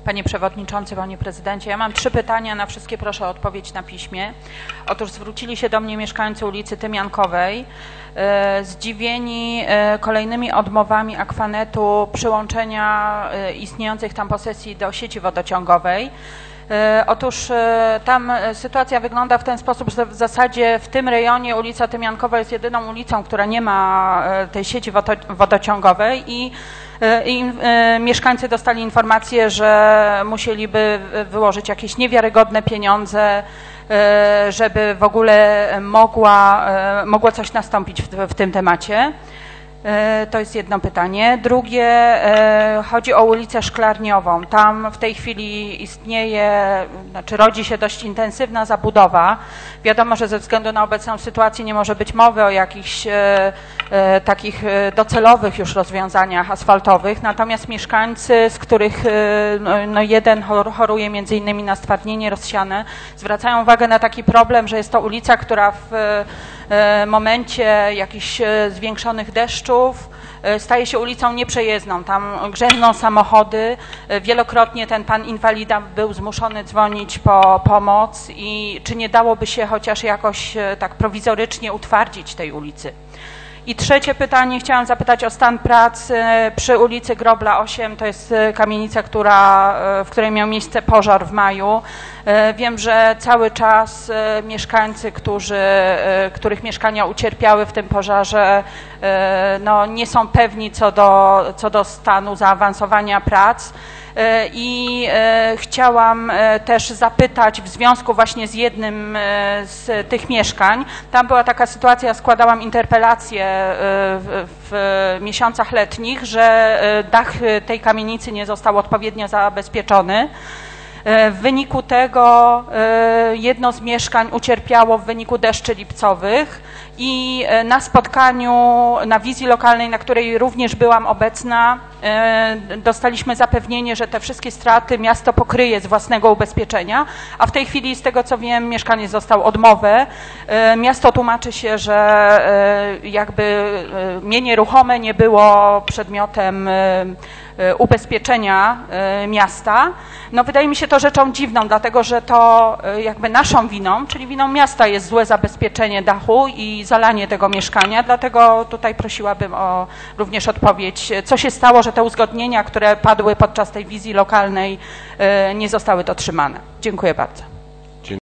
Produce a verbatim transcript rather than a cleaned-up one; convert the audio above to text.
Panie Przewodniczący, Panie Prezydencie, ja mam trzy pytania, na wszystkie proszę o odpowiedź na piśmie. Otóż zwrócili się do mnie mieszkańcy ulicy Tymiankowej, e, zdziwieni e, kolejnymi odmowami Aquanetu przyłączenia e, istniejących tam posesji do sieci wodociągowej. Otóż tam sytuacja wygląda w ten sposób, że w zasadzie w tym rejonie ulica Tymiankowa jest jedyną ulicą, która nie ma tej sieci wodociągowej i, i mieszkańcy dostali informację, że musieliby wyłożyć jakieś niewiarygodne pieniądze, żeby w ogóle mogła, mogło coś nastąpić w, w tym temacie. To jest jedno pytanie. Drugie, chodzi o ulicę Szklarniową. Tam w tej chwili istnieje, znaczy rodzi się dość intensywna zabudowa. Wiadomo, że ze względu na obecną sytuację nie może być mowy o jakichś e, e, takich docelowych już rozwiązaniach asfaltowych, natomiast mieszkańcy, z których e, no jeden choruje między innymi na stwardnienie rozsiane, zwracają uwagę na taki problem, że jest to ulica, która w e, momencie jakichś zwiększonych deszczów staje się ulicą nieprzejezdną. Tam grzęzną samochody. Wielokrotnie ten pan inwalida był zmuszony dzwonić po pomoc i czy nie dałoby się chociaż jakoś tak prowizorycznie utwardzić tej ulicy. I trzecie pytanie, chciałam zapytać o stan prac przy ulicy Grobla osiem, to jest kamienica, która, w której miał miejsce pożar w maju. Wiem, że cały czas mieszkańcy, którzy, których mieszkania ucierpiały w tym pożarze, no, nie są pewni co do, co do stanu zaawansowania prac. I chciałam też zapytać w związku właśnie z jednym z tych mieszkań. Tam była taka sytuacja, składałam interpelację w, w miesiącach letnich, że dach tej kamienicy nie został odpowiednio zabezpieczony. W wyniku tego jedno z mieszkań ucierpiało w wyniku deszczy lipcowych i na spotkaniu, na wizji lokalnej, na której również byłam obecna, dostaliśmy zapewnienie, że te wszystkie straty miasto pokryje z własnego ubezpieczenia, a w tej chwili, z tego co wiem, mieszkaniec dostał odmowę. Miasto tłumaczy się, że jakby mienie ruchome nie było przedmiotem ubezpieczenia miasta. No wydaje mi się to rzeczą dziwną, dlatego że to jakby naszą winą, czyli winą miasta jest złe zabezpieczenie dachu i zalanie tego mieszkania, dlatego tutaj prosiłabym o również odpowiedź, co się stało, że te uzgodnienia, które padły podczas tej wizji lokalnej, nie zostały dotrzymane. Dziękuję bardzo.